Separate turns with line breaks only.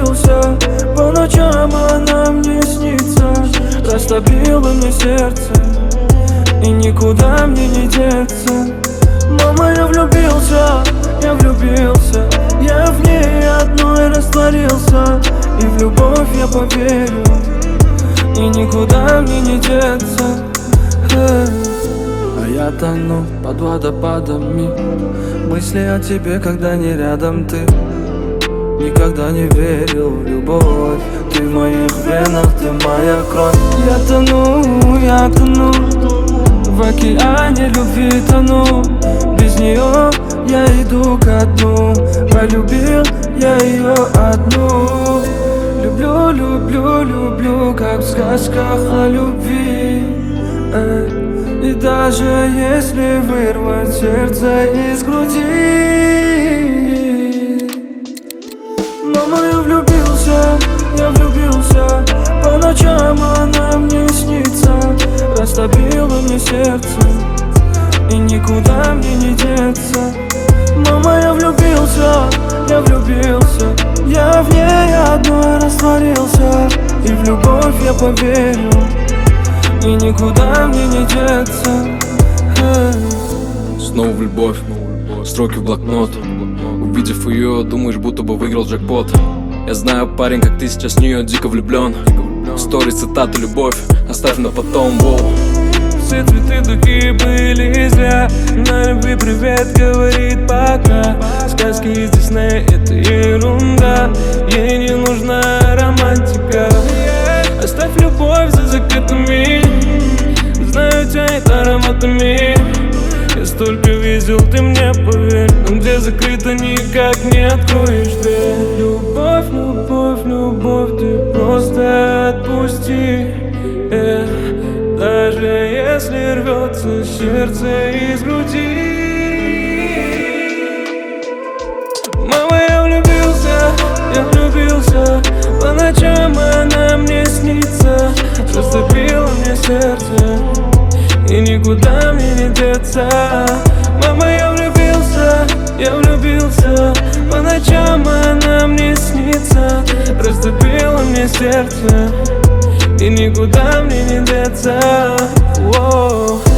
влюбился, по ночам она мне снится, растопила мне сердце, и никуда мне не деться. Мама, я влюбился, я влюбился, я в ней одной растворился, и в любовь я поверю, и никуда мне не деться. А я тону под водопадами мысли о тебе, когда не рядом ты. Никогда не верил в любовь, ты в моих венах, ты моя кровь. Я тону в океане любви тону. Без нее я иду ко дну, полюбил я ее одну. Люблю, люблю, люблю, как в сказках о любви. И даже если вырвать сердце из груди. Мама, я влюбился, по ночам она мне снится, растопила мне сердце, и никуда мне не деться. Мама, я влюбился, я в ней одной растворился, и в любовь я поверю, и никуда мне не деться.
Снова в любовь, строки в блокнот. Увидев ее, думаешь, будто бы выиграл джекпот. Я знаю, парень, как ты сейчас в нее дико влюблен. Стори, цитаты, любовь, оставь на потом, воу.
Все цветы, духи были зря. На любви привет говорит пока. Сказки из Диснея — это ерунда. Ей не нужна романтика. Оставь любовь за закрытыми. Знаю, тянет ароматами. Я столько видел, ты мне поверь. Но где закрыто, никак не откроешь дверь. Любовь, любовь, любовь, ты просто отпусти. Даже если рвется сердце из груди. Мама, я влюбился, по ночам она мне снится, растопила мне сердце, и никуда мне не деться. Мама, я влюбился, по ночам она мне снится, растопила мне сердце, и никуда мне не деться. Воу.